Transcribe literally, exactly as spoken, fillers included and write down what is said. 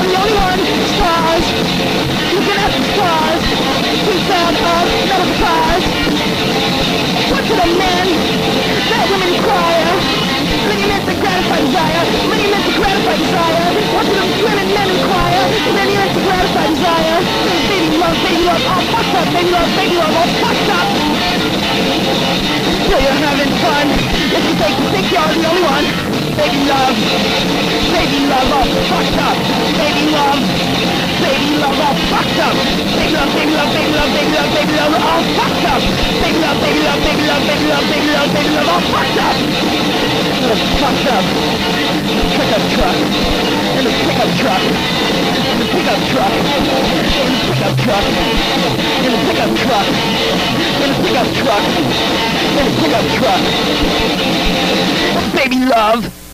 you're the only one. Stars, looking at the stars. Sweet sound of metal guitars. What to the men that women require? Many men to gratify desire. Many men to gratify desire. What to the women men require? Many men to gratify desire. Baby love, baby love, all fucked up. Baby love, baby love, all fucked up. So you're having fun. If you think you think you're the only one. Baby love, baby love, all fucked up. Baby love, baby love, all fucked up. Baby love, baby love, baby love, baby love, baby love, all fucked up. Baby love, baby love, baby love, baby love, baby love, baby love, all fucked up. All fucked up. Pickup truck. In the pickup truck. In the pickup truck. In the pickup truck. In the pickup truck. In the pickup truck. In the pickup truck. Baby love.